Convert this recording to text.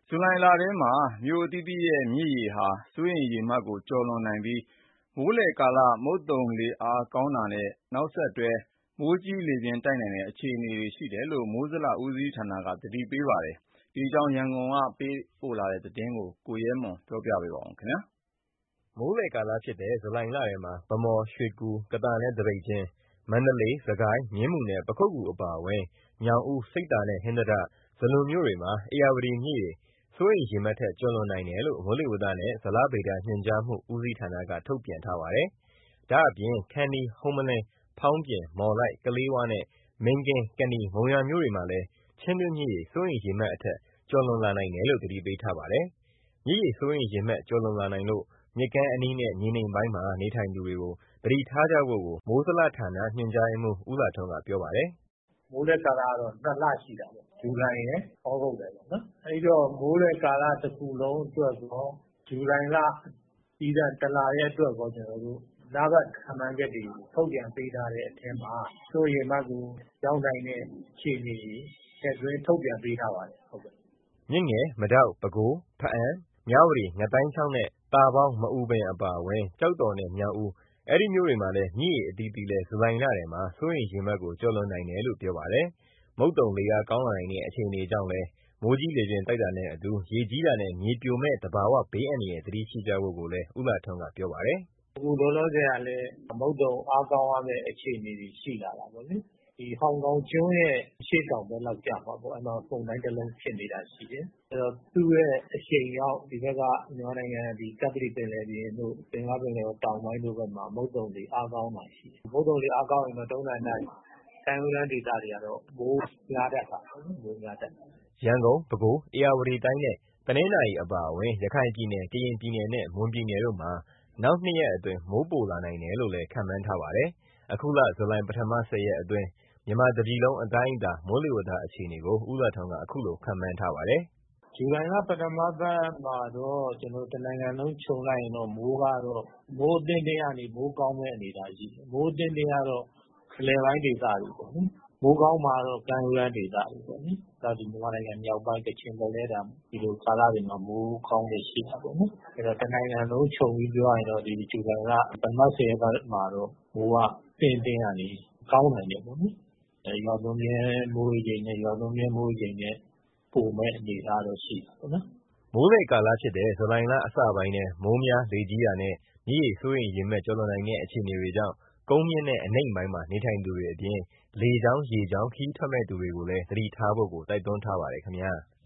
ဇူလိုင်လထဲမှာမြို့အသီးသီးရဲ့မြစ်ရေဟာစိုးရိမ်ရေမှတ်ကိုကျော်လွန်နိုင်ပြီး မိုးလေဝသကာလမုတ်သုံလေအားကောင်းတာနဲ့နောက်ဆက်တွဲမိုးကြီးလေပြင်းတိုက်နိုင်တဲ့အခြေအနေတွေရှိတယ်လို့မိုးဇလဦးစီးဌာနကသတိပေးပါတယ်။ ဒီအကြောင်းရန်ကုန်ကပေးပို့တဲ့သတင်းကိုကိုရဲမွန်ပြောပြပါမယ်။ မိုးလယ်ကာလဖြစ်တဲ့ ဇူလိုင်လထဲမှာ ဗန်းမော်၊ ရွှေကူ၊ ကသာနဲ့သပိတ်ကျင်း၊ မန္တလေး၊ စစ်ကိုင်း၊ မြင်းမူနဲ့ပခုက္ကူအပါအဝင် ညောင်ဦး၊ ဆိပ်သာနဲ့ဟင်္သာတ၊ ဇလွန်မြို့တွေမှာ ဧရာဝတီမြစ်ရေစိုးရိမ်ရေမှတ်ထက်ကျော်လွန်နိုင်တယ်လို့ မိုးလေဝသနဲ့ဇလဗေဒညွှန်ကြားမှုဦးစီးဌာနကထုတ်ပြန်ထားပါတယ်။ ဒါ့အပြင် ခန္တီး၊ ဟုမ္မလင်း၊ ဖောင်းပြင်၊ မော်လိုက်၊ ကလေးဝနဲ့ မင်းကင်း၊ ကနီ၊ မုံရွာမြို့တွေမှာလည်း ချင်းတွင်းမြစ်ရေစိုးရိမ်ရေမှတ်အထက်ကျော်လွန်လာနိုင်တယ်လို့ သတိပေးထားပါတယ်။ မြစ်ရေစိုးရိမ်ရေမှတ်ကျော်လွန်လာနိုင်လို့ မြစ်ကမ်းအနီးနဲ့မြေနိမ့်ပိုင်းမှာနေထိုင်သူတွေကို သတိထားကြဖို့ကို မိုးဇလဌာနညွှန်ကြားရေးမှူး ဦးလှထွန်းကပြောပါတယ်။ “မိုးလက်ကာလကတော့ ၂ လရှိတာပေါ့။ ဇူလိုင်ရယ်၊ သြဂုတ်ရယ်ပေါ့နော်။ အဲဒီတော့မိုးလယ်ကာလတခုလုံးအတွက်ရော ဇူလိုင်လသီးသန့် ၁ လတည်းအတွက်ရော လဘက်ခန့်မှန်းချက်တွေထုတ်ပြန်ပေးထားတဲ့အထဲမှာ စိုးရိမ်ရေမှတ်ကိုရောက်နိုင်တဲ့အခြေအနေတွေထည့်သွင်းထုတ်ပြန်ပေးထားပါတယ်။ ” မြစ်ငယ်၊ မဒေါက်၊ ပဲခူး၊ ဘားအံ့၊ မြဝတီ၊ ငါးသိုင်းချောင်းနဲ့ သာပေါင်း၊ မအူပင်အပါအဝင် ကျောက်တော်နဲ့မြောက်ဦး အဲဒီမြို့တွေမှာလည်းမြစ်ရေအသီးသီးလည်း ဇူလိုင်လထဲမှာ စိုးရိမ်ရေမှတ်ကိုကျော်လွန်နိုင်တယ်လို့ပြောပါတယ်။ မုတ်သုံလေအားကောင်းလာနိုင်တဲ့အခြေအနေကြောင့်လည်း မိုးကြီးလေပြင်းတိုက်တာနဲ့အတူ ရေကြီးတာနဲ့မြေပြိုမယ့် သဘာဝဘေးအန္တရာယ်သတိရှိကြဖို့ကိုလည်း ဦးလှထွန်းကပြောပါတယ်။ “အခုလောလောဆယ်ကလည်းမုတ်သုံအားကောင်းရမယ့်အခြေအနေတွေရှိလာတာပေါ့လေ။ ဒီဟောင်ကောင်ကျွန်းရဲ့အရှေ့တောင်ဘက်လောက်ကျမှာပေါ့။ အဲဒီမှာမုန်တိုင်းတလုံးဖြစ်နေတာရှိတယ်။ အဲဒီတော့သူ့ရဲ့အရှိန်ကြောင့်ဒီဘက်ကမြန်မာနိုင်ငံကပ္ပလီပင်လယ်ပြင်တို့ ဘင်္ဂလားပင်လယ်အော်တောင်ပိုင်းတို့ဘက်မှာမုတ်သုံလေအားကောင်းတာရှိတယ်။ မုတ်သုံလေအားကောင်းရင်တော့ထုံးစံအတိုင်းကမ်းရိုးတန်းဒေသတွေကတော့မိုးများတတ်တာပေါ့နော်။ ” ရန်ကုန်၊ ပဲခူး၊ ဧရာဝတီတိုင်းနဲ့တနင်္သာရီအပါအဝင် ရခိုင်ပြည်နယ်၊ ကရင်ပြည်နယ်နဲ့ မွန်ပြည်နယ်တို့မှာ နောက် ၂ ရက်အတွင်း မိုးပိုလာနိုင်တယ်လို့လည်းခန့်မှန်းထားပါတယ်။ အခုလဇူလိုင်ပထမ ၁၀ ရက်အတွင်း မြန်မာတပြည်လုံးအတိုင်းအတာမိုးလေဝသအခြေအနေကို ဦးလှထွန်းကအခုလိုခန့်မှန်းထားပါတယ်။ “ဇူလိုင်လပထမပတ်မှာတော့တနိုင်ငံလုံးခြုံလိုက်ရင်တော့မိုးအသင့်အတင့်ကနေမိုးကောင်းမယ့်အနေအထားရှိတယ်။ မိုးအသင့်အတင့်ကတော့အလယ်ပိုင်းဒေသတွေပေါ့နော်။ မိုးကောင်းမှာကတော့ကမ်းရိုးတန်းဒေသတွေပေါ့နော်။ မြန်မာနိုင်ငံမြောက်ပိုင်းကချင်ဘက်လည်းဒီလိုကာလတွေမှာမိုးကောင်းလေ့ရှိတာပေါ့နော်။ အဲဒီတော့တနိုင်ငံလုံးခြုံပြီးပြောရရင်တော့ဒီဇူလိုင်လပထမ ၁၀ ရက်ပတ်မှာတော့မိုးကအသင့်အတင့်ကနေကောင်းနိုင်တယ်ပေါ့နော်။ ရွာသွန်းမြဲမိုးရေချိန်နဲ့ပိုမယ့်အနေအထားတော့ရှိတာပေါ့နော်။ ” မိုးလယ်ကာလဖြစ်တဲ့ ဇူလိုင်လအစပိုင်းထဲ မိုးများလေကြီးတာနဲ့ မြစ်ရေစိုးရိမ်ရေမှတ်ကျော်လွန်နိုင်တဲ့အခြေအနေတွေကြောင့် ကုန်းမြင့်နဲ့အနိမ့်ပိုင်းမှာနေထိုင်သူတွေအပြင် လေကြောင်း၊ ရေကြောင်းခရီးထွက်မယ့်သူတွေကိုလည်း သတိထားဖို့ကိုတိုက်တွန်းထားပါတယ်ခင်ဗျာ။